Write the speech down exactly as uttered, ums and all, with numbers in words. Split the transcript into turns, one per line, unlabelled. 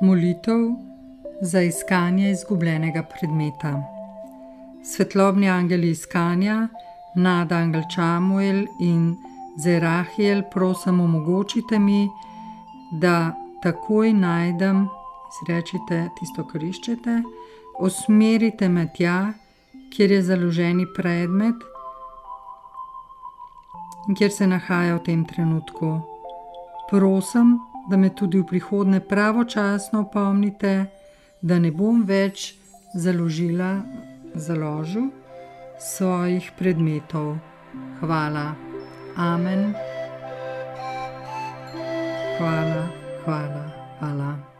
Molitev za iskanje izgubljenega predmeta. Svetlobni angeli iskanja, Nada Angel Čamuel in Zerahiel, prosim, omogočite mi, da takoj najdem, izrečite tisto, kar iščete, usmerite me tja, kjer je založeni predmet in kjer se nahaja v tem trenutku. Prosim, da me tudi v prihodnje pravočasno opomnite, da ne bom več založila, založil svojih predmetov. Hvala. Amen. Hvala, hvala, hvala.